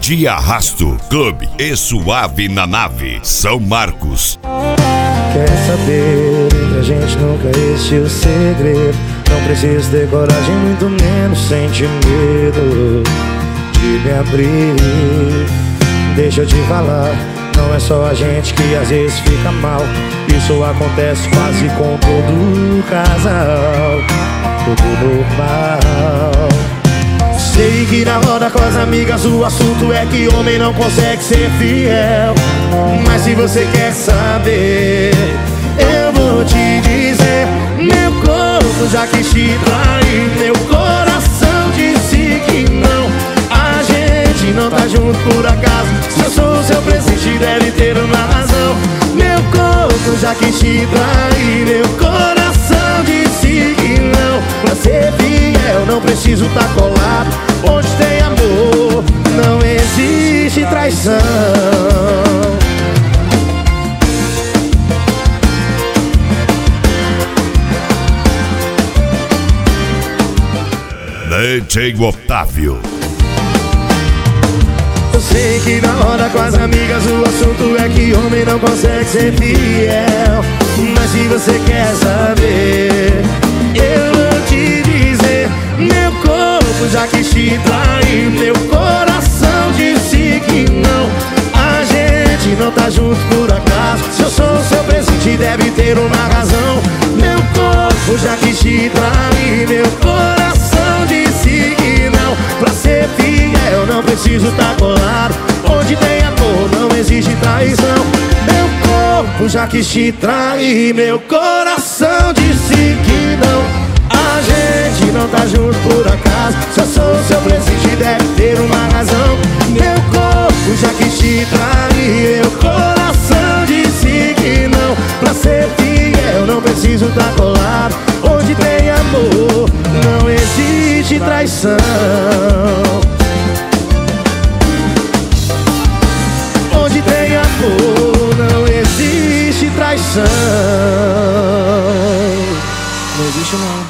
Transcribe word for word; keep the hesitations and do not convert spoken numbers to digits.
De Arrasto, Clube e Suave na Nave, São Marcos. Quer saber, entre a gente nunca existiu segredo. Não preciso ter coragem, muito menos sentir medo de me abrir. Deixa eu te falar, não é só a gente que às vezes fica mal. Isso acontece quase com todo casal, tudo normal. Sei que na roda com as amigas o assunto é que homem não consegue ser fiel. Mas se você quer saber, eu vou te dizer. Meu corpo já quis te trair, meu coração disse que não. A gente não tá junto por acaso. Se eu sou o seu presente deve ter uma razão. Meu corpo já quis te trair, meu coração disse que não. Pra ser fiel não preciso tá colado. Onde tem amor não existe traição. D J Otávio. Eu sei que na hora com as amigas o assunto é que homem não consegue ser fiel. Mas se você quer saber, eu vou te dizer. Meu corpo já quis te trair, meu coração disse que não. A gente não tá junto por acaso. Se eu sou o seu presente deve ter uma razão. Meu corpo já quis te trair, meu coração disse que não. Pra ser fiel não preciso tá colado. Onde tem amor não existe traição. Meu corpo já quis te trair, meu coração disse que não. A gente não tá junto por acaso. Se eu sou o seu presente deve ter uma razão. Meu corpo já quis te trair, meu coração disse que não. Pra ser fiel não preciso tá colado. Onde tem amor não existe traição. Onde tem amor não existe traição. Não existe não.